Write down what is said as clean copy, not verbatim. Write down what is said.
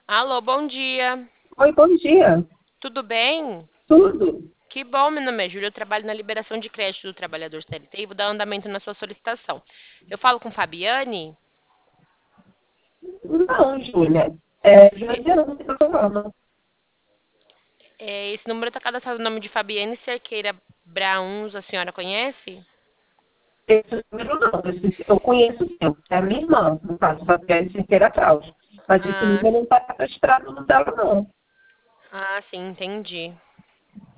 Alô, bom dia. Oi, bom dia. Tudo bem? Tudo? Que bom, meu nome é Júlia. Eu trabalho na liberação de crédito do trabalhador CLT e vou dar andamento na sua solicitação. Eu falo com Fabiane? Não, Júlia. E- Juliana, não tem problema. Esse número está cadastrado no nome de Fabiane Cerqueira Brauns. A senhora conhece? Esse número não. Eu conheço sim. É a minha irmã, no caso, Fabiana Cerqueira Kraus. Mas esse Ah, número não está registrado no dela, não. sim, entendi.